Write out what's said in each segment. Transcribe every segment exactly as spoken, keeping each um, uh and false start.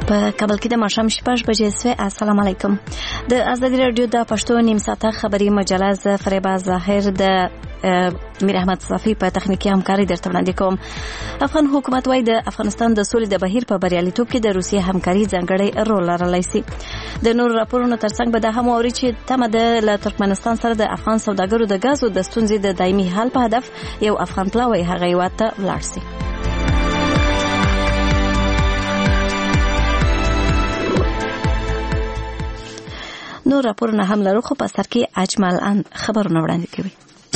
په کابل کې د ماښام شپږ بجې سوې. السلام علیکم. د ازادي رادیو د پښتو نیم ساعته خبري مجله ز فریبا ظاهر د میر احمد صافی په تخنیکی همکاري درته وړاندې کوم. افغان حکومت وايي د افغانستان د سولې د بهیر په بریالیتوب کې د روسیې همکاري ځانګړی رول لرلی سي. د نور راپورونو ترڅنګ به دا هم اوري چې تمه ده له ترکمنستان سره د افغان سوداګرو د غازو د ستونزې د دایمي حل په هدف یو افغان پلاوی هغه هیواد ته ولاړ سي. نور راپورونه هم لرو خو په سر کې اجمل ان خبرونه وړاندې کوي.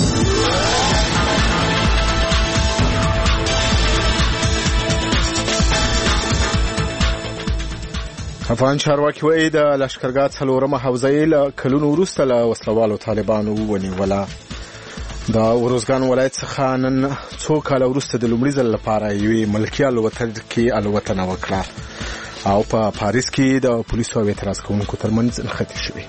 افغان چارواکي وایي د لشکرګاه څلورمه حوزه یې له کلونو وروسته له وسلوالو طالبانو ونیوله. د ارزګان ولایت څخه نن څو کاله وروسته د لومړي ځل لپاره یوې ملکي الوتکې کې الوتنه وکړه او په پاریس کې د پولیسو او اعتراض کوونکو ترمنځ نښتې شوې.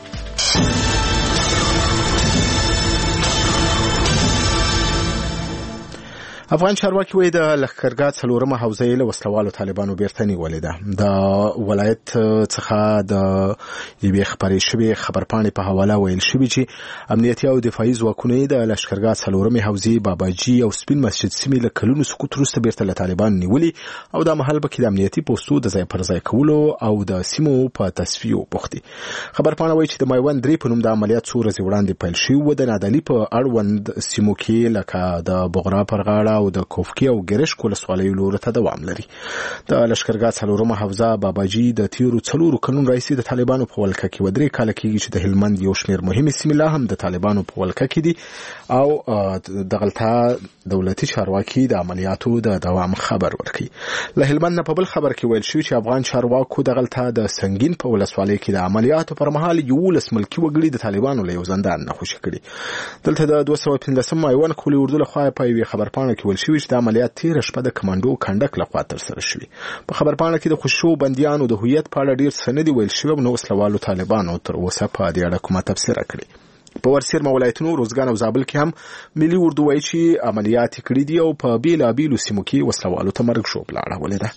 افغان چارواکي وایي د لښکرګاه څلورمه حوزه یې له وسلوالو طالبانو بیرته نیولې ده. د ولایت څخه د یوې خپرې شوې خبرپاڼې په حواله ویل شوي چې امنیتي او دفاعي ځواکونه یې د لښکرګاه څلورمې حوزې باباجي او سپین مسجد سیمې له کلونو سقوط وروسته بیرته له طالبانو نیولي او دا مهال به کې د امنیتي پوستو د ځای پر ځای کولو او د سیمو په تصفیو بوخت دي. خبرپاڼه وایي چې د میوند درې په نوم د عملیات څو ورځې وړاندې پیل شوي و. د نادعلي په اړوند سیمو کې لکه د بغرا پر غاړه او د کوفکی او ګرشک ولسوالیو لور ته دوام لري. د لښکرګاه څلورمه حوزه باباجي د تیرو څلورو کلونو راهیسې د طالبانو په ولکه کې ودرې کاله کېږي چې د هلمند یو شمېر مهمې سیمې لا هم د طالبانو په ولکه کې دي او دغلته دولتي چارواکي د عملیاتو د دوام خبر ورکړي. له هلمند نه په بل خبر کې ویل شوي چې افغان چارواکو دغلته د سنگین په ولسوالۍ کې د عملیاتو پر مهال یولس ملکي وګړي د طالبانو له یو زندان نه خوشي کړي. دلته د دوه سوه پنځلسم میوند کولې اردو لخوا په یوې خبرپاڼه کې ویل شوي چې د عملیات تیره شپه د کمانډو کنډک لخوا ترسره شوي. په خبرپاڼه کې د خوشو بندیانو د هویت په اړه ډیر څه نه دي ویل شوي، نو وسلوالو طالبانو تر اوسه په دې اړه کومه تبصره کړې. په ورسیرمه ولایتونو روزګان او زابل کې هم ملي اردو وایي چې عملیات کړي دي او په بیلابیلو سیمو کې وسلوالو ته مرګ ژوبله اړولې ده.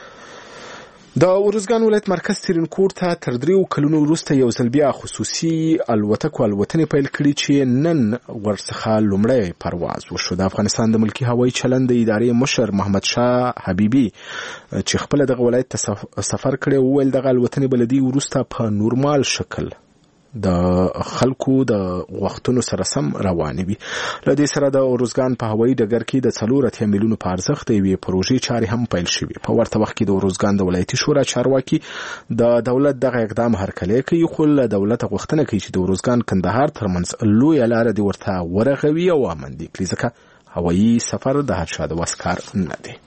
د ارزګان ولایت مرکز ترینکوټ ته تر دریو کلونو وروسته یو ځل بیا خصوصي الوتکو الوتنې پیل کړي چې نن ورڅخه لومړی پرواز وشو. د افغانستان د ملکي هوایي چلند د ادارې مشر محمد شاه حبیبي چې خپل دغه ولایت ته سفر کړی وویل دغه الوتنې بلدي وروسته په نورمال شکل د خلکو د وختونو سره سم روانې وي. له دې سره د ارزګان په هوایي ډګر کې د څلور اتیا میلیونو په ارزښت د یوې پروژې چارې هم پیل شوې. په ورته وخت کې د ارزګان د ولایتي شورا چارواکي د دولت دغه اقدام هرکلی کوي، خو له دولته غوښتنه کوي چې د ارزګان کندهار ترمنځ لویه لاره دې ورته ورغوي او امن دي کړي، ځکه هوایي سفر د هر چا د وس کار نه دی.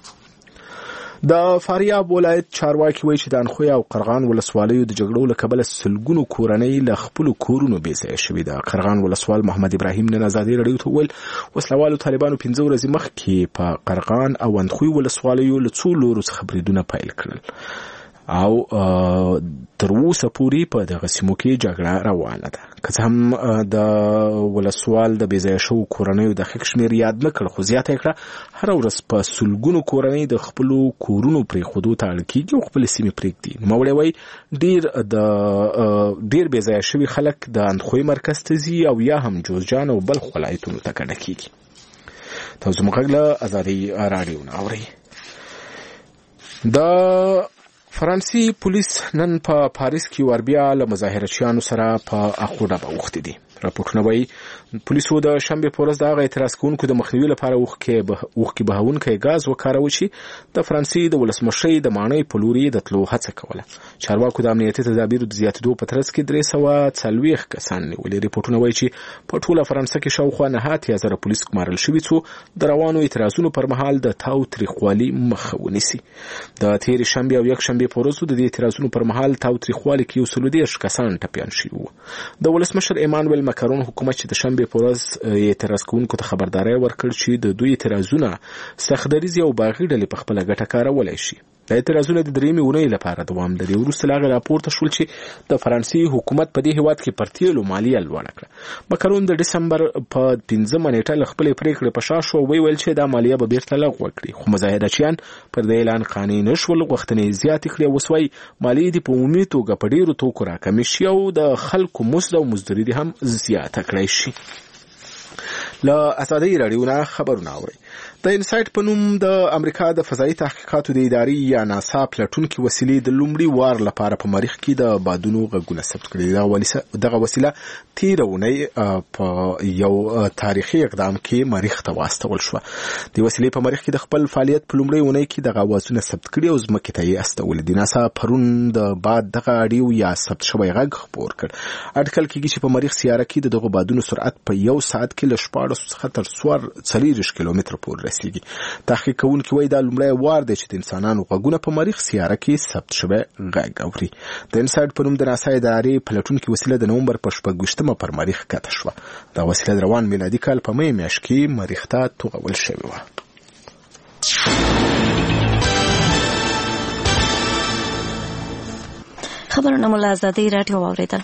د فاریاب ولایت چارواکي وایي چې د انخوی او قرغان ولسوالیو د جګړو له کبله سلګونو کورنۍ له خپلو کورونو بې ځایه شوي ده. قرغان ولسوال محمد ابراهیم نن ازادي راډیو ته وویل وسلوالو طالبانو پنځه ورځې مخکې په قرغان او اندخوی ولسوالیو له څو لورو څخه بریدونه پیل کړل او تر اوسه پورې په دغه سیمو کې جګړه روانه ده. که څه هم د ولسوال د بې ځایه شوو کورنیو دقیق شمېر یاد نه کړ، خو زیاته یې کړه هره ورځ په سلګونو کورنۍ د خپلو کورونو پرېښودو ته اړ کېږي او خپلې سیمې پرېږدي. نوموړی وایي ډېر د ډېر بې ځایه شوي خلک د اندخوی مرکز ته ځي او یا هم جوزجان او بلخ ولایتونو ته کډه کېږي. تاسو زموږ غږ له ازادۍ راډیو نه اورئ. د فرانسې پولیس نن په پاریس کې وربیا له مظاهرچیانو سره په اخو ډبه اوښتي دي. راپورټونه وایي پولیسو د شنبې په ورځ د هغه اعتراض کوونکو د مخنیوي لپاره اوښکې بهونکی ګاز وکاروه چې د فرانسې د ولسمشرۍ د ماڼۍ په لور یې د تلو هڅه کوله. چارواکو د امنیتي تدابیرو د زیاتېدو په ترڅ کې درې سوه څلوېښت کسان نیولي. ریپورټونه وایي چې په ټوله فرانسه کې شاوخوا نهه اتیا زره پولیس ګمارل شوي څو د روانو اعتراضونو پر مهال د تاوتریخوالي مخه ونیسي. د تېرې شنبې او یکشنبې په ورځو د دې اعتراضونو پر مهال تاوتریخوالي کې یو سلو دېرش کسان ټپیان شوي وو. د ولسمشر ایمانویل مکرون حکومت چې د شنبې په ورځ اعتراض کوونکو ته خبرداری ورکړ چې د دوی اعتراضونه سختدریځي او باغي ډلې په خپله ګټه کارولی شي. د اعتراضونو د درېیمې اونۍ لپاره دوام لري. وروسته له هغې راپورته شول چې د فرانسې حکومت په دې هېواد کې پر تیلو مالیه لوړه کړه. مکرون د ډسمبر په پنځمه نیټه له خپلې پرېکړې په شا شو او ویل چې دا مالیه به بیرته لغوه کړي، خو مزاحدچیان پر دې اعلان قانع نه شول. غوښتنې یې زیاتې کړې او اوس وایي مالیې دې په عمومي توګه په ډېرو توکو راکمې شي او د خلکو مزد او مزدوري دې هم زیاته کړی شي. له ازادۍ راډیو نه خبرونه اورئ. د انسایټ په نوم د امریکا د فضایي تحقیقاتو د ادارې یا ناسا پلټونکي وسیلې د لومړي وار لپاره په مریخ کې د بادونو غږونه ثبت کړي. دغه وسیله تیره اونۍ په یو تاریخي اقدام کې مریخ ته واستول شوه. د وسیلې په مریخ کې د خپل فعالیت په لومړۍ اونۍ کې دغه اوازونه ثبت کړي او ځمکې ته یې استولي دي. ناسا پرون د باد دغه اډیو یا ثبت شوی غږ خپور کړ. اټکل کېږي چې په مریخ سیاره کې د دغه بادونو سرعت په یو ساعت کې له شپاړس څخه تر څلوېښت کیلومتره پورې رسیږي. تحقیق کوونکي وایي دا لومړی وار دی چې د انسانانو غږونه په مریخ سیاره کې ثبت شوی غږ اوري. د انسایټ په نوم د ناسا ادارې پلټونکي وسیله د نومبر په شپږویشتمه پر مریخ کښته شوه. دا وسیله د روان میلادي کال په می میاشت کې مریخ ته توغول شوې وه. خبرونه مو له ازادۍ راډیو واورېدل.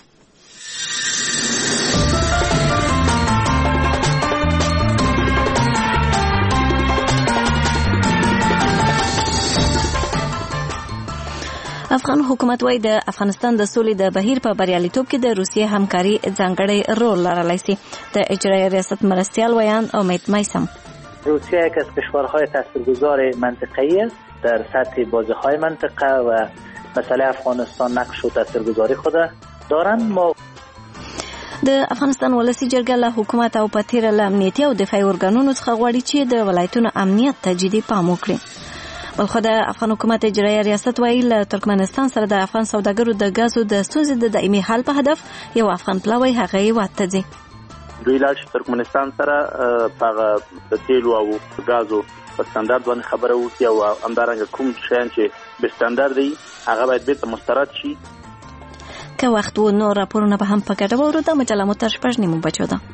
افغان حکومت وايي د افغانستان د سولې د بهیر په بریالیتوب کې د روسیې همکاري ځانګړی رول لرلی سي. د اجرایی ریاست مرستیال ویان امید میسم: روسیه یک از کشورهای تاثیرگذار منطقه‌ای است در سطح بازی‌های منطقه و مسئله افغانستان نقش و تاثیرگذاری خود دارند. ما د افغانستان ولسی جرګه له حکومت او پتیره له امنیتي او دفاعي ارګانونو څخه غواړي چې د ولایتونو امنیت ته جدي پام وکړي. بلخو د افغان حکومت اجرایی ریاست وایي له ترکمنستان سره د افغان سوداګرو د غازو د ستونزې د دایمي حل په هدف یو افغان پلاوی هغه هېواد ته ځي. دوی لاړ چې ترکمنستان سره هغه د تیلو او غازو په ستاندارد باندې خبره وکړي او همدارنګه کوم شیان چې به ستاندارد دي هغه باید بیرته مسترد شي. که وخت و نو راپورونه به هم په ګډه واورو. د مجله مو تر شپږ نیمو بجو ده.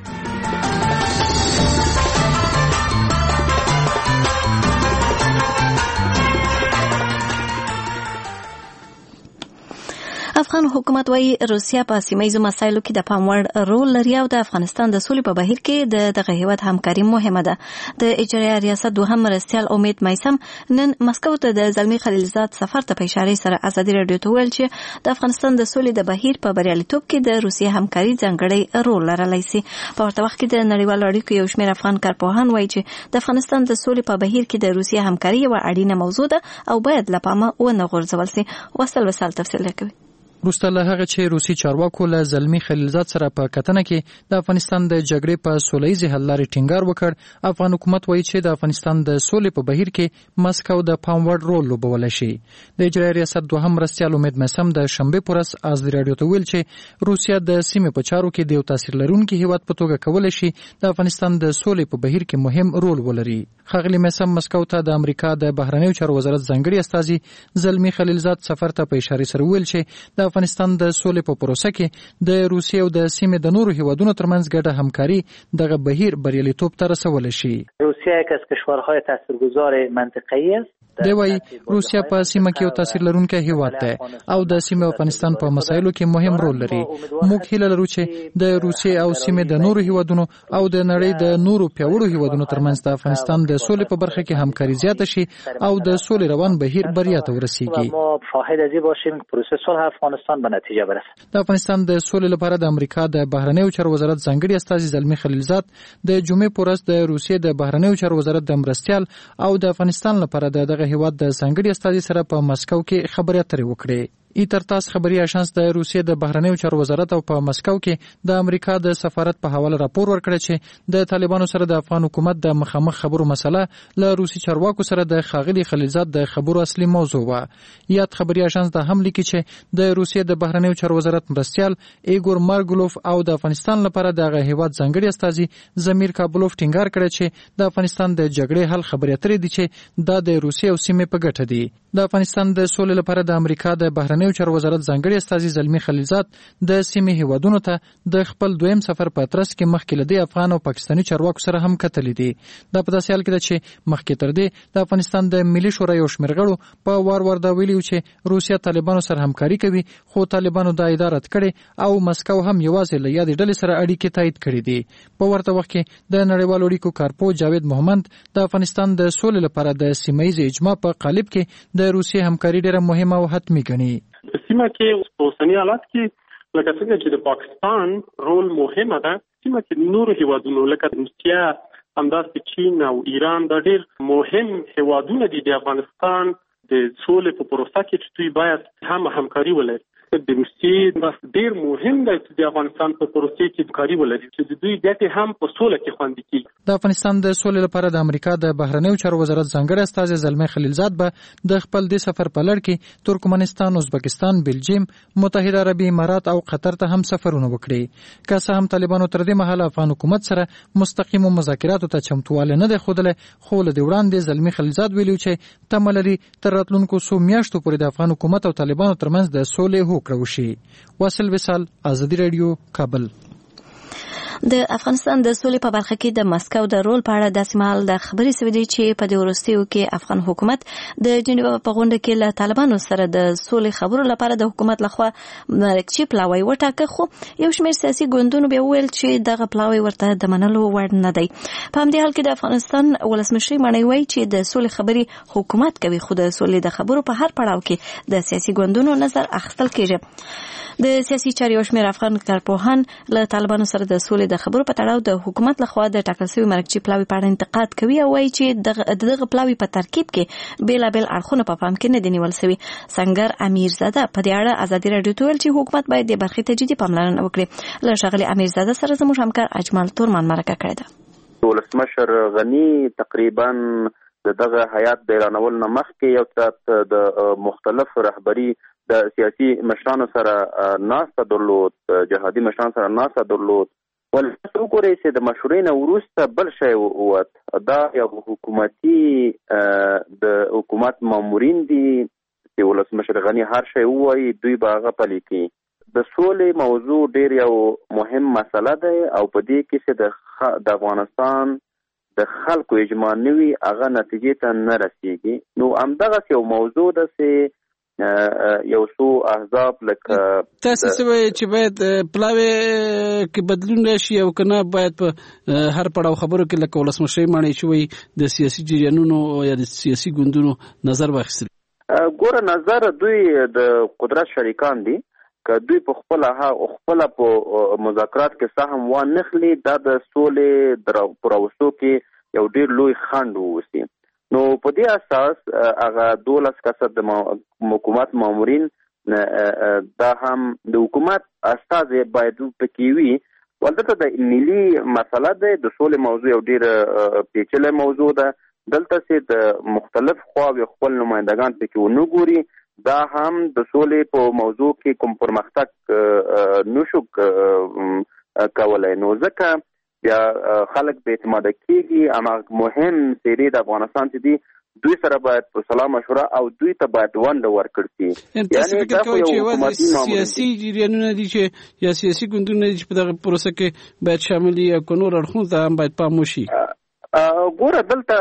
افغان حکومت وايي روسیا په سیمایي مسایلو کې د پام وړ رول لري او د افغانستان د سولې په بهیر کې د دغه هیواد همکاري مهمه ده. د اجرایی ریاست دوهم مرستیال امید میسم نن مسکو ته د زلمی خلیلزاد سفر ته په اشاره سره ازادي راډیو ته ویل چې د افغانستان د سولې د بهیر په بریالیتوب کې د روسیې همکاري ځانګړی رول لرلی سي. په ورته وخت کې د نړیوالو اړیکو یو شمېر افغان کارپوهان وايي چې د افغانستان د سولې په بهیر کې د روسیې همکاري یوه اړینه موضوع ده او باید له پامه ونه غورځول سي. وصل وسال تفصیل کوي. وروسته له هغه چې روسي چارواکو له زلمی خلیلزاد سره په کتنه کې د افغانستان د جګړې په سولهییزې حل لارې ټینګار وکړ، افغان حکومت وایي چې د افغانستان د سولې په بهیر کې مسکو د پام وړ رول لوبولی شي. د اجرایی ریاست دوهم مرستیال امید میسم د شنبې په ورځ ازادي راډیو ته ویل چې روسیا د سیمې په چارو کې د یو تاثیر لرونکي هیواد په توګه کولی شي د افغانستان د سولې په بهیر کې مهم رول ولري. ښاغلي میسم مسکو ته د امریکا د بهرنیو چارو وزارت ځانګړي استازي زلمی خلیلزاد سفر ته په اشاره سره ویل چې د افغانستان د سولې په پروسه کې د روسیې او د سیمې د نورو هیوادونو ترمنځ ګډه همکاري دغه بهیر بریالیتوب ته رسولی شي. روسیه یک از کشورهای تاثیرگذار منطقه‌ای است. دی وايي روسیا په سیمه کې یو تاثیر لرونکی هیواد دی او د سیمې او افغانستان په مسایلو کې مهم رول لري. موږ هیله لرو چې د روسیې او سیمې د نورو هیوادونو او د نړۍ د نورو پیاوړو هیوادونو ترمنځ د افغانستان د سولې په برخه کې همکاري زیاته شي او د سولې روان بهیر بریا ته ورسیږي. ما شاهد از این باشیم که پروسه صلح افغانستان به نتیجه برسد. د افغانستان د سولې لپاره د امریکا د بهرنیو چارو وزارت ځانګړي استازي زلمی خلیلزاد د جمعې په ورځ د روسیې د بهرنیو چارو وزارت د مرستیال او د افغانستان لپاره د دغه هیواد د ځانګړي استازي سره په مسکو کې خبرې اترې وکړې. ای تر تاسو خبري آژانس د روسیې د بهرنیو چارو وزارت او په مسکو کې د امریکا د سفارت په حواله راپور ورکړ چې د طالبانو سره د افغان حکومت د مخامخ خبرو مسله له روسي چارواکو سره د ښاغلي خلیلزاد د خبرو اصلي موضوع و. یاد خبري آژانس د هم لیکي چې د روسیې د بهرنیو چارو وزارت مرستیال ایګور مارګولوف او د افغانستان لپاره دغه هیواد ځانګړي استازي زمیر کابلوف ټینګار کړی چې د افغانستان د جګړې حل خبرې اترې دي چې دا د روسیې او سیمې په ګټه دي. د افغانستان د سولې لپاره د امریکا د بهرنیو بهرنیو چارو وزارت ځانګړي استازي زلمی خلیلزاد د سیمې هیوادونو ته د خپل دویم سفر په ترڅ کې مخکې له دې افغان او پاکستاني چارواکو سره هم کتلې دي. دا په داسې حال کې ده چې مخکې تر دې د افغانستان د ملي شورا یو شمېر غړو په وار وار دا ویلي چې روسیه طالبانو سره همکاري کوي، خو طالبانو دا اداره رد کړې او مسکو هم یوازې له یادې ډلې سره اړیکې تایید کړې دي. په ورته وخت کې د نړیوالو اړیکو کارپو جاوید محمد د افغانستان د سولې لپاره د سیمه ییز اجماع په قالب کې د روسیې همکاري ډېره مهمه او حتمي ګڼي. په سیمه کې په اوسني حالت کې لکه څنګه چې د پاکستان رول مهمه ده، سیمه کې نور هیوادونو لکه روسیه، همداسې چین او ایران دا ډېر مهم هیوادونه دي د افغانستان د سولې په پروسه کې چې دوی باید هم همکاري ولري. د روسیې بس ډېر مهم دی چې د افغانستان په پروسه کې همکاري ولري چې د دوی ګټې هم په سوله کې خوندي کړي. د افغانستان د سولې لپاره د امریکا د بهرنیو چارو وزارت ځانګړی استازی زلمی خلیلزاد به د خپل د سفر په لړ کې ترکمنستان، ازبکستان، بلجیم، متحده عربي امارات او قطر ته هم سفرونه وکړي. که څه هم طالبانو تر دې مهاله افغان حکومت سره مستقیم مذاکراتو ته چمتوالی نه دی ښودلی، خو له دې وړاندې زلمی خلیلزاد ویلي چې تمه لري تر راتلونکو څو میاشتو پورې د افغان حکومت او طالبانو ترمنځ د سولې هوکړه وشي. واصل وصال، ازادي رادیو، کابل. د افغانستان د سولې په برخه کې د مسکو د رول په اړه داسې مهال د خبرې شوې دي چې په دې وروستیو کې افغان حکومت د جنیوا په غونډه کې له طالبانو سره د سولې خبرو لپاره د حکومت لخوا مرکچی پلاوی وټاکه، خو یو شمېر سیاسي ګوندونو بیا وویل چې دغه پلاوی ورته د منلو وړ نه دی. په همدې حال کې د افغانستان ولسمشر مانی وایي چې د سولې خبرې حکومت کوي، خو د سولې د خبرو په هر پړاو کې د سیاسي ګوندونو نظر اخیستل کېږي. د سیاسي چارو یو شمېر افغان کارپوهان له طالبانو سره د سولې د خبرو په تړاو د حکومت لخوا د ټاکل شوي مرکچي پلاوي په اړه انتقاد کوي او وایي چې دغه پلاوي په ترکیب کې بېلابېل اړخونه په پام کې نه دي نیول شوي. سنگر امیرزاده په دې اړه ازادي راډیو ته ویل چې حکومت باید د برخې ته جدي پاملرنه وکړي. له ښاغلي امیرزاده سره زموږ همکار اجمل تورمان مرکه کړې ده. ولسمشر غني تقریبا دغه هیات د اعلانولو نه مخکې یو څه د مختلف رهبري د سیاسي مشرانو سره ناسته درلود، جهادي مشرانو سره ناسته درلود. ولې وګورئ چې د مشورې نه وروسته بل شی ووت، دا یو حکومتي د حکومت مامورین دي چې ولسمشر غني هر شی ووایي دوی به هغه پلي کوي. د سولې موضوع ډېر یو مهم مسله ده او په دې کې چې د افغانستان د خلکو اجماع نوي هغه نتیجې ته نه رسیږي. نو همدغه یو موضوع ده چې یو څو احزاب لکه تاسو څه وایي چې باید پلاوی کې بدلون راشي او کنه باید په هر پړاو خبرو کې لکه ولسمشر مانی چې وایي د سیاسي جریانونو یا د سیاسي ګوندونو نظر واخیستل؟ ګوره نظر دوی د قدرت شریکان دي، که دوی په خپل خپل په مذاکرات کې سهم وانخلي دا د سولې پروسو کې یو ډیر لوی خنډ ووسی. نو په دې اساس هغه دولس کسه د حکومت مامورین دا هم د حکومت استازي باید پکې وي. ولته د ملي مسله ده، د سولې موضوع یو ډیر پیچلې موضوع ده. دلته چې د مختلف خواوې خپل نمائندگان پکې ونه ګوري، دا هم د سولې په موضوع کې کوم پرمختګ نشو کولای. نو ځکه بیا خلک به اعتماد کېږي. اما مهم سری د افغانستان چې دی دوی سره باید په سلام مشوره او دوی ته باید ونډه ورکړل شي. یعنی دا یو سیاسي جریانونه دي چې یا سیاسي ګوندونه دي چې په دغه پروسه کې باید شامل وي او نور اړخونه ته هم باید پام وشي. ګوره دلته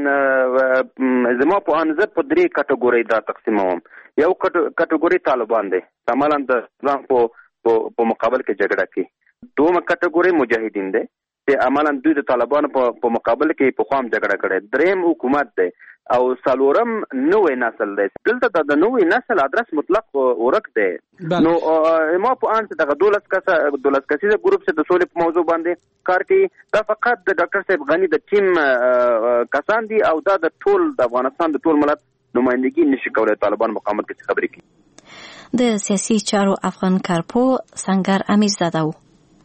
زما په انځر په درې کټګورۍ دا تقسیموم. یو کټګوري طالبان دی، عملاً د ځان په په مقابل کې جګړه کوي. دومره کټګوري مجاهدین دی چې عملاً دوی د طالبانو په مقابل کې په خام جګړه کړي. دریم حکومت دی او څلورم نوې نسل دی. دلته د نوې نسل ادرس مطلق ورک دی. نو ما په ان چې دغه دولس کسه دولس کسیزه ګروپ چې د سولې په موضوع باندې کار کوي، دا فقط د ډاکټر صاحب غني د ټیم کسان دي او دا د ټول د افغانستان د ټول ملت نمائندګي نشي کولای طالبان مقاومت کې خبرې کوي. د سیاسي چارو افغان کارپو سنگر امیرزاده و.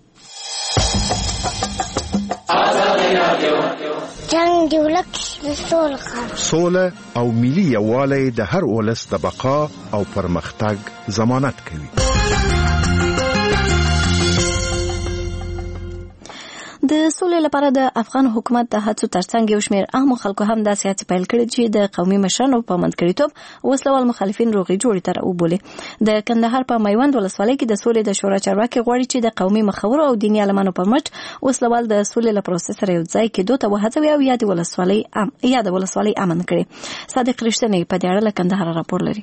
جنگ دی ولک سول خام سوله او ملي یووالی د هر ولس د بقا او پرمختګ ضمانت کوي. د سولې لپاره د افغان حکومت د هڅو ترڅنګ یو شمېر اهمو خلکو هم داسې هڅې پیل کړې چې د قومي مشرانو په منځګړیتوب وسلوال مخالفین روغې جوړې ته راوبولي. د کندهار په میوند ولسوالۍ کې د سولې د شورا چارواکي غواړي چې د قومي مخورو او دیني عالمانو پر مټ وسلوال د سولې له پروسې سره یو ځای کېدو ته وهڅوي او یا د ولسوالۍ ام یا د ولسوالۍ امن کړي. صادق رښتینی په دې اړه له کندهار راپور لري.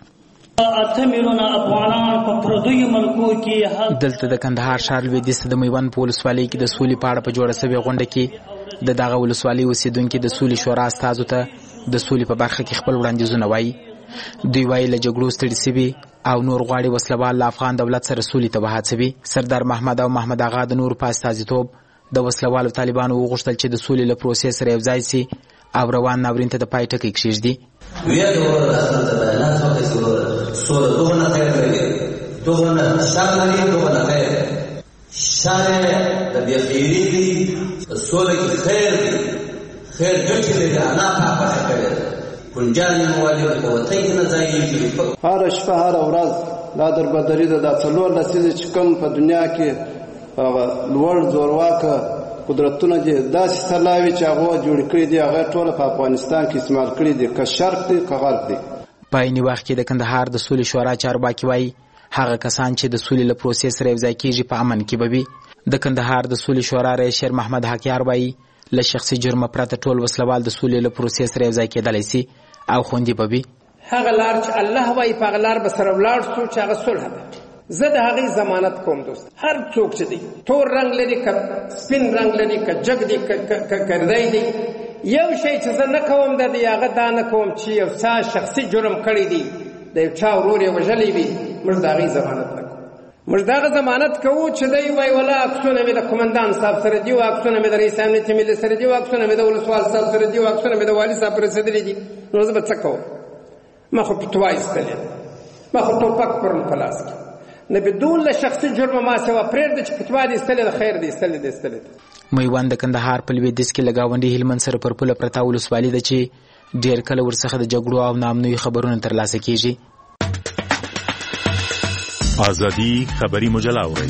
دلته د کندهار ښار لویدیځ ته د میوند په ولسوالۍ کې د سولې په اړه په جوړه شوې غونډه کې د دغه ولسوالۍ اوسیدونکي د سولې شورا استازو ته د سولې په برخه کې خپل وړاندیزونه وایي. دوی وایي له جګړو ستړي سوي او نور غواړي وسلوال له افغان دولت سره سولې ته وهڅوي. سردار محمد او محمد آغا د نور په استازیتوب د وسلوالو طالبانو وغوښتل چې د سولې له پروسې سره یو ځای سي او روان ناورین ته د پای ټکی کښېږدي. سوله دغه خیر لري، دغه شر لري، دغه خیر شر د بې خیري دي، سوله کې خیر دي، خیر ګټې لري. الله پاک پخه کړی کنجان موالي د قوتۍ نه ځایېږي. هره شپه هره ورځ دا دربدري ده. دا څلور لسیزې چې کوم په دنیا کې هغه لوړ زورواکه قدرتونه دي داسې سلاوي چې هغه جوړ کړي دي، هغه ټول په افغانستان کې استعمال کړي دي، که شرق دي که غرب دي. په عیني وخت کې د کندهار د سولې شورا چارواکي وایي هغه کسان چې د سولې له پروسې سره یو ځای کېږي په امن کې به وي. د کندهار د سولې شورا رئیس شیر محمد حقیار وایي له شخصي جرمه پرته ټول وسلوال د سولې له پروسې سره یو ځای کېدلی سي او خوندي به وي. هغه لار چې الله وایي په هغه لار به سره ولاړ شو چې هغه صلح ده. زه د هغې ضمانت کوم دوست، هر څوک چې دی تور رنګ لري که سپین رنګ لري که جګ دی که کردی دی، یو شی چې زه نه کوم د دی هغه دا نه کوم چې یو څه شخصي جرم کړی دی، د یو چا ورور یې وژلی وي، موږ د هغې ضمانت نه کوو. موږ د هغه ضمانت کوو چې دی وایي ولا عکسونه مې د قمندان صاحب سره دي، عکسونه مې د رئیس امنیت ملي سره دي، عکسونه مې د ولسوال صاحب سره دي، عکسونه مې د والي صاحب رسېدلي دي. نو زه به څه کوم؟ ما خو فتوا ایستلې، ما خو ټوپک پرم په لاس کې نه بدون له شخصي جرمه ما سوا پرېږده چې فتوا دې ایستلې ده، خیر دې ایستلې ده ایستلې ده. میوند د کندهار په لویدیځ کې له ګاونډي هلمند سره پر پوله پرته ولسوالي ده چې ډېر کله ورڅخه د جګړو او ناامنیو خبرونه ترلاسه کېږي. ازادي خبري مجله اورئ.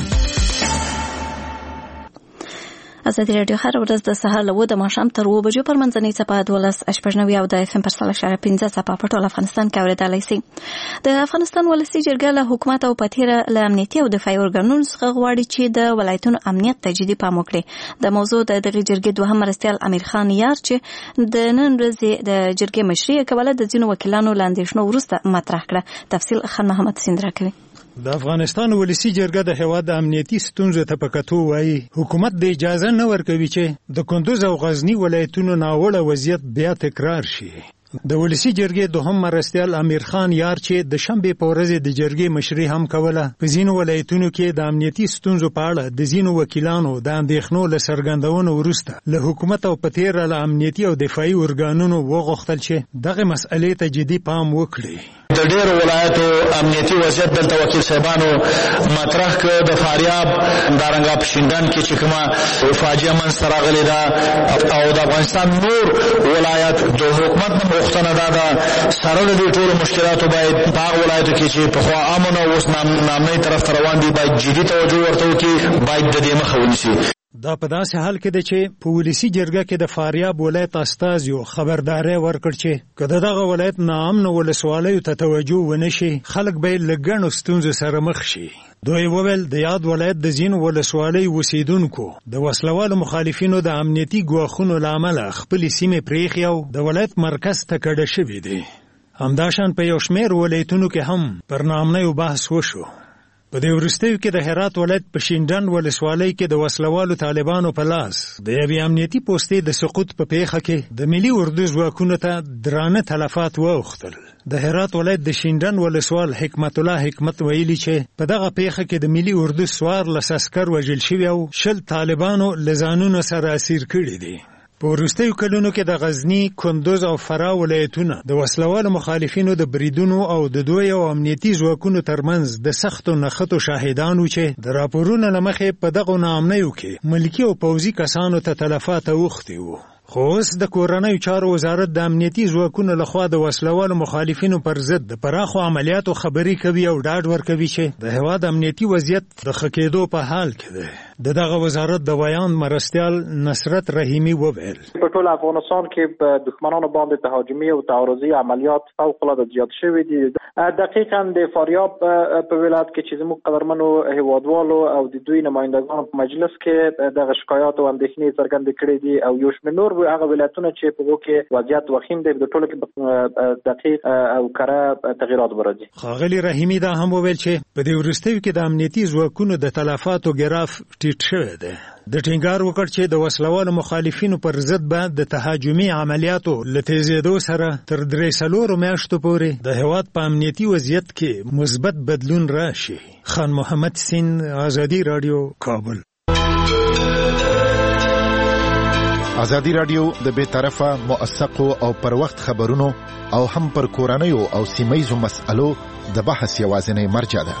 ازادي راډیو هر ورځ د سهار له اوه د ماښام تر اوه بجو پر منځنۍ څپه دولس شپږ نوي او د اف ام پر سل اشاره پنځه څپه په ټول افغانستان کې اورېدلی سي. د افغانستان ولسي جرګه له حکومت او په تېره له امنیتي او دفاعي ارګانونو څخه غواړي چې د ولایتونو امنیت ته جدي پام وکړي. د موضوع د دغې جرګې دوهم مرستیال امیر خان یار چې د نن ورځې د جرګې مشري یې کوله د ځینو وکیلانو له اندېښنو وروسته مطرح کړه. تفصیل خان محمد سیند راکوي. د افغانستان ولسی جرګه د هیواد د امنیتي ستونزو ته په کتو وایي حکومت د اجازه نه ورکوي چې د کندوز او غزنی ولایتونو ناوړه وضعیت بیا تکرار شي. د ولسی جرګې دوهم مرستیال امیر خان یار چې د شنبې په ورځ د جرګې مشري هم کوله په ځینو ولایتونو کې د امنیتي ستونزو په اړه د ځینو وکیلانو د اندېښنو له څرګندونو وروسته له حکومت او په تېره له امنیتي او دفاعي ارګانونو وغوښتل چې دغه مسئلې ته جدي پام وکړي. د ډېرو ولایتو امنیتي وضعیت دلته وکیل صاحبانو مطرح کړ. د فاریاب دارنګه په شینډن کې چې کومه فاجعه منځته راغلې ده او د افغانستان نور ولایت د حکومت نه غوښتنه دا ده سره د دې ټولو مشکلاتو باید په هغه ولایتو کې چې پخوا امن او اوس ناامنۍ طرف ته روان دي باید جدي توجه ورته وکړي، باید د دې مخه ونیسي. دا په داسې حال کې ده چې په ولسی جرګه کې د فاریاب ولایت استازیو خبرداری ورکړ چې که دغه ولایت ناامنو ولسوالیو ته توجه ونه شي خلک به یې له ګڼو ستونزو سره مخ شي. دوی وویل د یاد ولایت د ځینو ولسوالیو اوسیدونکو د وسلوالو مخالفینو د امنیتي ګواښونو له امله خپلې سیمې پرېښې او د ولایت مرکز ته کډه شوي دي. همداشان په یو شمېر ولایتونو کې هم پر ناامنیو بحث وشو. په دې وروستیو کې د هرات ولایت په شینډن ولسوالۍ کې د وسلوالو طالبانو په لاس د یوې امنیتي پوستې د سقوط په پیښه کې د ملي اردو ځواکونو ته درانه تلفات واوښتل. د هرات ولایت د شینډن ولسوال حکمت الله حکمت ویلي چې په دغه پیښه کې د ملي اردو څوارلس عسکر وژل شوي او شل طالبانو له ځانونو سره اسیر کړي دي. په وروستیو کلونو کې د غزنی، کندوز او فراه ولایتونه د وسلوالو مخالفینو د بریدونو او د دوی او امنیتي ځواکونو ترمنځ د سختو نښتو شاهدانو چې د راپورونو له مخې په دغو ناامنیو کې ملکي او پوځي کسانو ته تلفات اوښتي وو. خو اوس د کورنیو چارو وزارت د امنیتي ځواکونو لخوا د وسلوالو مخالفینو پر ضد د پراخو عملیاتو خبرې کوي او ډاډ ورکوي چې د هېواد امنیتي وضعیت د ښه کېدو په حال کې دی. د دغه وزارت د ویان مرستیال نصرت رحیمی وویل په ټول افغانستان کې په دښمنانو باندې تهاجمي او تعرضي عملیات فوق العاده زیات شوي دي. دقیقاً د فاریاب په ولایت کې چې زموږ قدرمنو هیوادوالو او د دوی نمائندگانو په مجلس کې دغه شکایات او اندېښنې څرګندې کړې دي او یو شمېر نور هغه ولایتونه چې په هغو کې وضعیت وخیم دی د ټولو کې دقیق او کره تغییرات راځي. ښاغلي رحیمي دا هم وویل چې په دې وروستیو کې د امنیتي ځواکونو د تلفاتو ګراف ټیټ شوی دی. د ټینګار وکړ چې د وسلوالو مخالفینو پر ضد به د تهاجمي عملیاتو له تیزېدو سره تر درې څلورو میاشتو پورې د هېواد په امنیتي وضعیت کې مثبت بدلون راشي. خان محمد سین، ازادي راډیو، کابل. ازادي راډیو د بې طرفه، موثقو او پر وخت خبرونو او هم پر کورنیو او سیمه‌یزو مسألو د بحث یوازینی مرجع ده.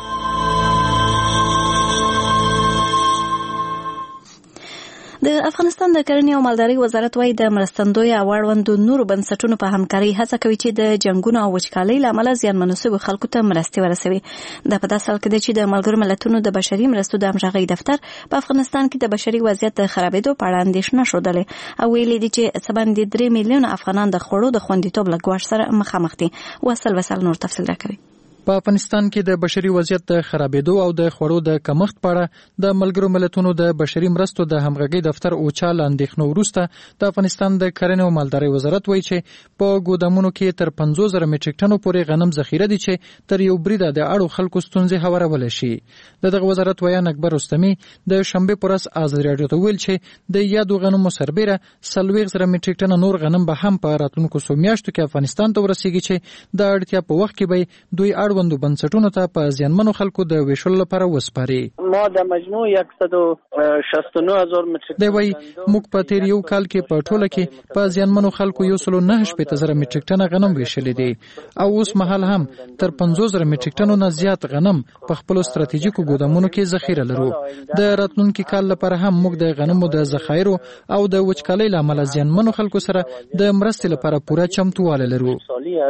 د افغانستان د کرنې او مالدارۍ وزارت وايي د مرستندوی او اړوندو نورو بنسټونو په همکارۍ هڅه کوي چې د جنګونو او وچکالۍ له امله زیانمنو شویو خلکو ته مرستې ورسوي. دا په داسې حال کې ده چې د ملګرو ملتونو د بشري مرستو د همغږۍ دفتر په افغانستان کې د بشري وضعیت د خرابېدو په اړه اندېښنه ښودلې او ویلي دي چې څه باندې درې میلیونه افغانان د خوړو د خوندیتوب له ګواښ سره مخامخ دي. وصل وصل نور تفصیل راکوي. په افغانستان کې د بشري وضعیت د خرابېدو او د خوړو د کمښت په اړه د ملګرو ملتونو د بشري مرستو د همغږۍ دفتر اوچا له اندېښنو وروسته د افغانستان د کرنې او مالدارۍ وزارت وایي چې په ګودامونو کې تر پنځوس زره میټریک ټنو پورې غنم ذخیره دي چې تر یو بریده د اړو خلکو ستونزې هوارولی شي. د دغه وزارت ویان اکبر رستمي د شنبې په ورځ ازادي راډیو ته ویل چې د یادو غنمو سربیره څلوېښت زره میټریک ټنه نور غنم به هم په راتلونکو څو میاشتو کې افغانستان ته ورسیږي چې د اړتیا په وخت کې به دوی اړوندو بنسټونو په زیانمنو خلکو د ویشلو لپاره وسپاري. ما د مجموع صد و شصت و نه هزار متریک دی وایي موږ په تیر یو کال کې په ټوله کې په زیانمنو خلکو یو سل نه شپېته زره متریک ټنه غنم ویشلي دي او اوس مهال هم تر پنځوس زره متریک ټنو نه زیات غنم په خپلو ستراتیژیکو ګودامونو کې ذخیره لرو. د راتلونکي کال لپاره هم موږ د غنمو د ذخایرو او د وچکالۍ له امله زیانمنو خلکو سره د مرستې لپاره پوره چمتووالی لرو.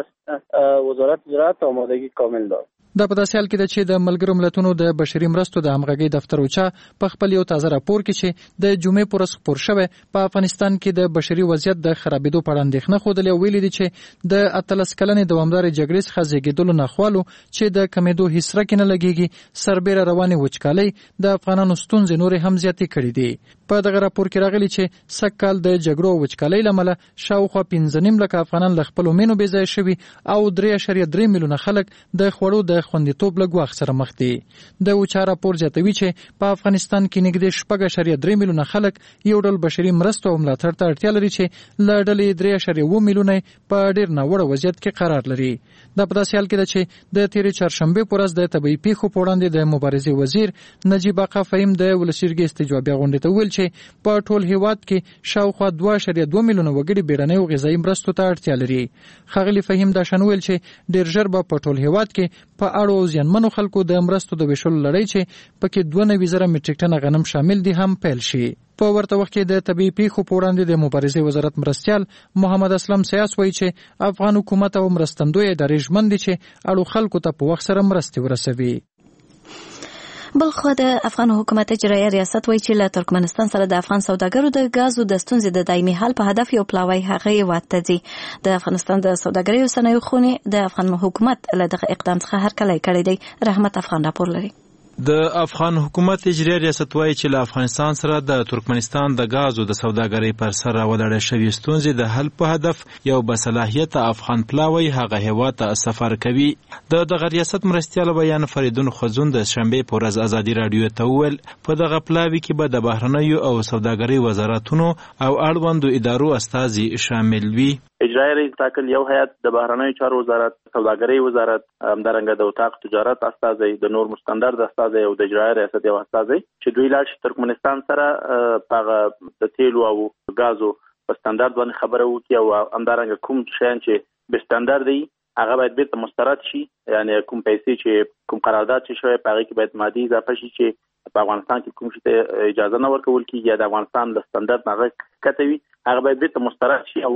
وزارت زراعت آمادگی کامل دارد. دا په داسې حال کې ده چې د ملګرو ملتونو د بشري مرستو د همغږۍ دفتر اوچا په خپل یو تازه راپور کې چې د جمعې په ورځ خپور شوی په افغانستان کې د بشري وضعیت د خرابېدو په اړه اندېښنه ښودلې او ویلي دي چې د اتلس کلنې دوامدارې جګړې څخه زېږېدلو ناخوالو چې د کمېدو هېڅ رکې نه لګېږي سربیره روانې وچکالۍ د افغانانو ستونزې نورې هم زیاتې کړي دي. په دغه راپور کې راغلي چې سږ کال د جګړو او وچکالۍ له امله شاوخوا پنځه نیم لکه افغانان له خپلو مینو بې ځایه شوي او درې اعشاریه درې میلیونه خلک د خوړو د خوندیتوب له ګواښ سره مخ دي. د اوچا راپور زیاتوي چې په افغانستان کې نږدې شپږ اعشاریه درې میلیونه خلک یو ډول بشري مرستو او ملاتړ ته اړتیا لري چې له ډلې درې اعشاریه اووه میلیونه په ډېر ناوړه وضعیت کې قرار لري. دا په داسې حال کې ده چې د تېرې چهارشنبې په ورځ د طبیعي پیښو په وړاندې د مبارزې وزیر نجیب آقا فهیم د ولسي جرګې استجوابیه غونډې ته وویل چې په ټول هیواد کې شاوخوا دوه اعشاریه دوه میلیونه وګړي بیړنیو غذایي مرستو ته اړتیا لري. ښاغلي فهیم دا شان ویل چې ډېر ژر به په ټول هیواد کې په اړو او زیانمنو خلکو د مرستو د ویشلو لړۍ چې پکې دوه نوي زره میټریک ټنه غنم شامل دي هم پیل شي. په ورته وخت کې د طبیعي پیښو په وړاندې د مبارزې وزارت مرستیال محمد اسلم سیاس وایي چې افغان حکومت او مرستندوی ادارې ژمن دي چې اړو خلکو ته په وخت سره مرستې ورسوي. بلخو د افغان حکومت اجرایه ریاست وایي چې له ترکمنستان سره د افغان سوداګرو د غازو د ستونزې د دایمي حل په هدف یو پلاوی هغه هیواد ته ځي. د افغانستان د سوداګرۍ او صنایعو خونې د افغان حکومت له دغه اقدام څخه هرکلی کړی دی. رحمت افغان راپور لري. د افغان حکومت اجرایه ریاست وایي چې له افغانستان سره د ترکمنستان د غازو د سوداګرۍ پر سر راولاړې شوې ستونزې د حل په هدف یو باصلاحیته افغان پلاوی هغه هیواد ته سفر کوي. د دغه ریاست مرستیال بیان فریدون خزون د شنبې په ورځ ازادي راډیو ته وویل په دغه پلاوي کې به د بهرنیو او سوداګرۍ وزارتونو او اړوندو ادارو استازي شامل وي. اجرایه رئیس ټاکل یو هیئت د بهرنیو چارو وزارت، سوداګرۍ وزارت، همدارنګه د اتاق تجارت استازی، د نور مستندرد استازی او د اجرایه ریاست یو استازی چې دوی لاړ شي ترکمنستان سره په د تیلو او غازو په ستاندرد باندې خبره وکړي او همدارنګه کوم شیان چې به ستاندرد دي هغه باید بیرته مسترد شي، یعنی کوم پیسې چې کوم قرارداد چې شوی په هغې کې باید مادي اضافه شي چې په افغانستان کې کوم شي ته اجازه نه ورکول کېږي یا د افغانستان له ستاندرد نه هغه کښته وي هغه باید بیرته مسترد شي. او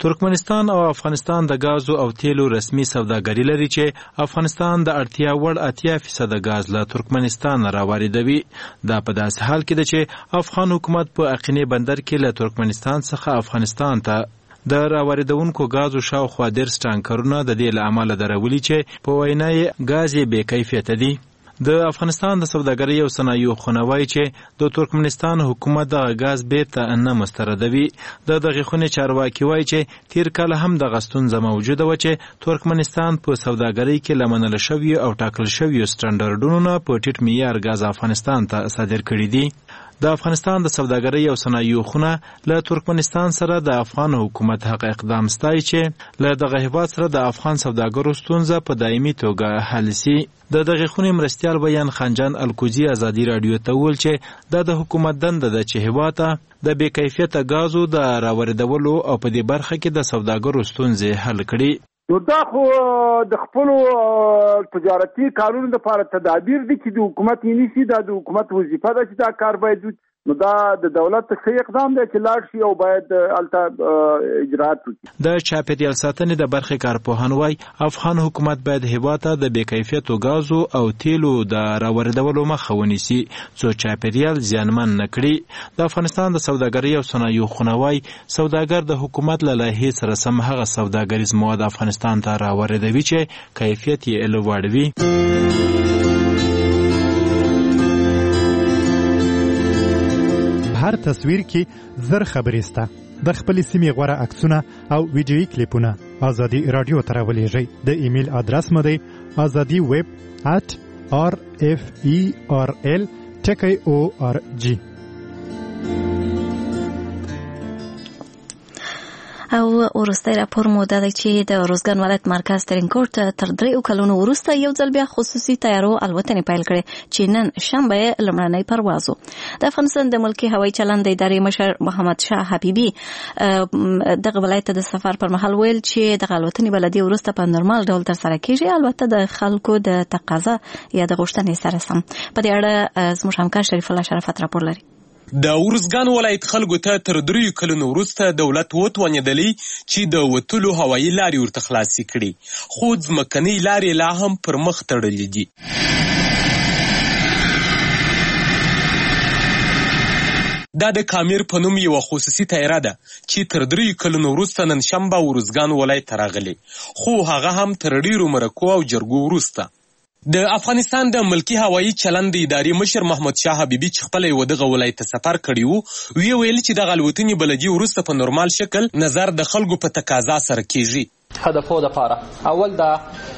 ترکمنستان او افغانستان د غازو او تیلو رسمي سوداګري لري چې افغانستان د اړتیا وړ اتیا فیصد غاز له ترکمنستان راواردوي. دا په داسې حال کې ده چې افغان حکومت په اقینې بندر کې له ترکمنستان څخه افغانستان ته د راواردونکو غازو شاوخوا دېرش ټانکرونه د دې له امله درولي چې په وینا یې غاز یې بې کیفیته دي. د افغانستان د سوداګرۍ او صنایعو خونه وایي چې د ترکمنستان حکومت دغه غاز بیرته نه مستردوي. د دغې خونې چارواکي وایي چې تیر کال هم دغه ستونزه موجوده وه چې ترکمنستان په سوداګرۍ کې له منل شویو او ټاکل شویو سټنډرډونو نه په ټیټ معیار غاز افغانستان ته صادر کړي دي. د افغانستان د سوداګرۍ او صنایعو خونه له ترکمنستان سره د افغان حکومت حق اقدام ستایي چې له دغه هیواد سره د افغان سوداګرو ستونزه په دایمي توګه حل سي. د دغې خونې مرستیال بیان خنجان الکوزي ازادي راډیو ته وویل چې دا د حکومت دنده ده چې هیواد ته د بې کیفیته غازو د راوردولو او په دې برخه کې د سوداګرو ستونزې حل کړي. نو دا خو د خپلو تجارتي کارونو لپاره تدابیر دي چې د حکومت یې نیسي. دا د حکومت وظیفه ده چې دا کار باید وي. نو دا د دولت ښه اقدام دی چې لاړ شي او باید هلته اجراات وکړي. د چاپیریال ساتنې د برخې کارپوهان وایي افغان حکومت باید هیواد ته د بې کیفیتو غازو او تیلو د راوردولو مخه ونیسي څو چاپیریال زیانمن نه کړي. د افغانستان د سوداګرۍ او صنایعو خونه وایي سوداګر د حکومت له لایحې سره سم هغه سوداګریز مواد افغانستان ته راوردوي چې کیفیت یې لوړ وي. هر تصویر کې زر خبرې سته. د خپلې سیمې غوره عکسونه او ویډیویي کلیپونه ازادي راډیو ته راولېږئ. د ایمیل ادرس مو دی ازادي ویب ات آر اف ای آر ال ټکی او آر جی. او وروستی راپور مو دا دی چې د روزګان ولایت مرکز ترینکوټ تر دریو کلونو وروسته یو ځل بیا خصوصي طیارو الوتنې پیل کړې چې نن شنبه یې لومړنی پرواز و. د افغانستان د ملکي هوایي چلند د ادارې مشر محمد شاه حبیبي دغه ولایت ته د سفر پر مهال ویل چې دغه الوتنې به له دې وروسته په نورمال ډول ترسره کېږي، البته د خلکو د تقاضا یا د غوښتنې سره سم. په دې اړه زموږ همکار شریف الله شرافت راپور لري. د ورزګان ولایت خلکو ته تر دریو کلونو وروسته دولت وتوانېدلی چې د وتلو هوایي لارې ورته خلاصې کړي، خو ځمکنۍ لارې لا هم پر مخ تړلې دي. دا د کامیر په نوم یوه خصوصي طیاره ده چې تر دریو کلونو وروسته نن شنبه ورزګان ولایت ته راغلې، خو هغه هم تر ډیرو مرکو او جرګو وروسته. د افغانستان د ملکی هوایي چلند د ادارې مشر محمد شاه حبیبي چې خپله یې دغه ولایت ته سفر کړی و، ویې ویل چې دغه الوتنې به له دې وروسته په نورمال شکل نظر د خلکو په تقاضا سره کیږي. هدفو دپاره اول دا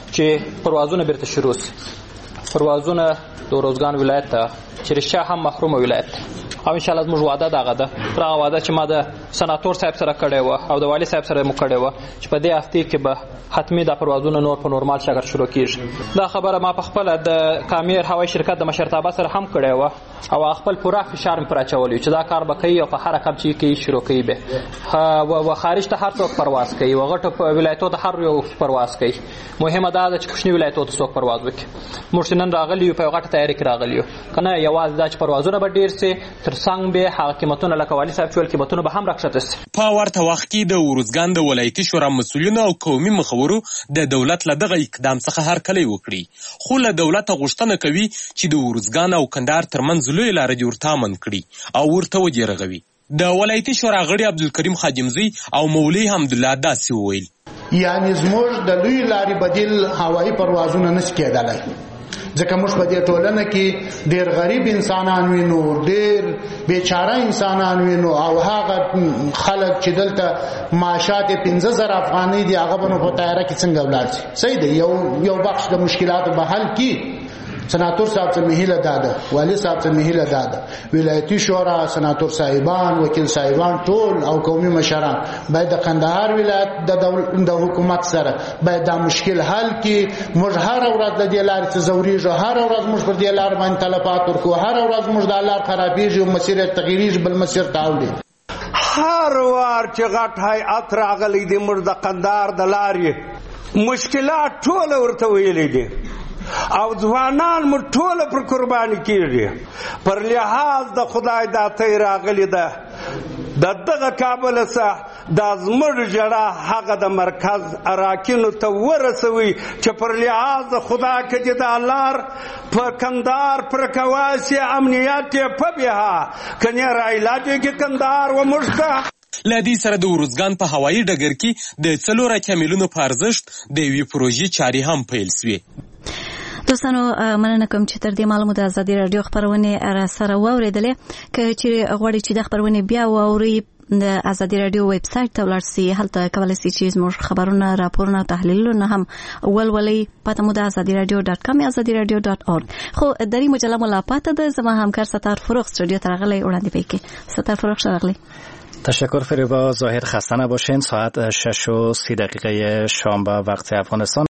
چې پروازونه بیرته شروع سي، پروازونه د روزګان ولایت ته چې رښتیا هم محرومه ولایت او انشاءالله زموږ وعده دغه ده، پر هغه وعده چې ما د سناتور صاحب سره کړې وه او د والي صاحب سره مو کړې وه چې په دې هفتې کې به حتمي دا پروازونه نور په نورمال شکل شروع کېږي. دا خبره ما په خپله د کامیر هوایي شرکت د مشرتابه سره هم کړې وه او خپل پوره فشار مې پر اچولی چې دا کار به کوي او په هر رقم چې کوي شروع کوي به و خارج ته هر څوک پرواز کوي و غټو ولایتو ته هر یو پرواز کوي. مهمه دا ده چې کوچني ولایتو ته څوک پرواز وکړي. موږ چې نن راغلي یو په یوه غټه تیاري کې راغلي یو که نه، یوازې دا چې پروازونه به ډېر سي، تر څنګ به هغه قیمتونه لکه والي صاحب چې ویل قیمتونه به هم راکښته سي. په ورته وخت کې د ورزګان د ولایتي شورا مسؤلینو او قومي مخورو د دولت له دغه اقدام څخه هرکلی وکړي، خو له دولته غوښتنه کوي چې د ورزګان او کندهار ترمنځ لویه لاره دې ورته امن کړي او ورته ودې رغوي. د ولایتي شورا غړي عبدالکریم خادمزی او مولوي حمدالله داسې وویل، یعنی زموږ د لوی لارې بدیل هوایي پروازونه نشي کېدلی، ځکه موږ په دې ټولنه کې ډېر غریب انسانان وینو، ډېر بیچاره انسانان وینو او هغه خلک چې دلته معاشات یې پنځه زره افغانۍ دي هغه به نو په طیاره کې څنګه ولاړ شي؟ صحیح دی، یو یو بخش د مشکلاتو به حل کړي. سناتور صاحب ته مې هیله دا ده، والي صاحب ته مې هیله دا ده، ولایتي شورا، سناتور صاحبان، وکیل صاحبان ټول او قومي مشران باید د کندهار ولایت د د حکومت سره باید دا مشکل حل کړي. موږ هره ورځ د دې لارې څه ځورېږو، هره ورځ موږ پر دې لار باندې تلفات ورکوو، هره ورځ موږ دا لار خرابېږي او مسیر یې تغیرېږي، بل مسیر ته اوړي. هر وار چې غټ هیات راغلی دی موږ د کندهار د لارې مشکلات ټوله ورته ویلي دي او ځوانان مو ټوله پر قرباني کېږي. پر لحاظ د خدای دا ته راغلې ده د دغه کابل څخه د زموږ جړه هغه د مرکز اراکینو ته ورسوي چې پر لحاظ خدا کې د لار په کندهار پر کواسی امنیت په بها کنه را علاج کې کندهار و مشته لدی سره د ورزګان په هوایي ډګر کې د څلور کمیلونو په ارزښت د یوې پروژې چاري هم پیل شوې. دوستانو مننه کوم چې تر دې معلومه د ازادي رادیو خبرونه را سره واوریدلې که چې غواړئ چې د خبرونه بیا واوري د ازادي رادیو ویب سټ ته ولاړ سئ. هلته کولی سئ چې زموږ خبرونه راپورونه تحلیلونه هم ولولئ. پته مو د ازادي رادیو ډاټ کام یا ازادي رادیو ډاټ اورګ. خو درې مجله مو لا پاته ده. زما همکار ستار فروغ استودیو ته راغلی وړاندې بکې. ستار فروغ راغلی. تشکر فریبا. ظاهر خسته نباشین. ساعت شش و سی دقیقه شام به وقت افغانستان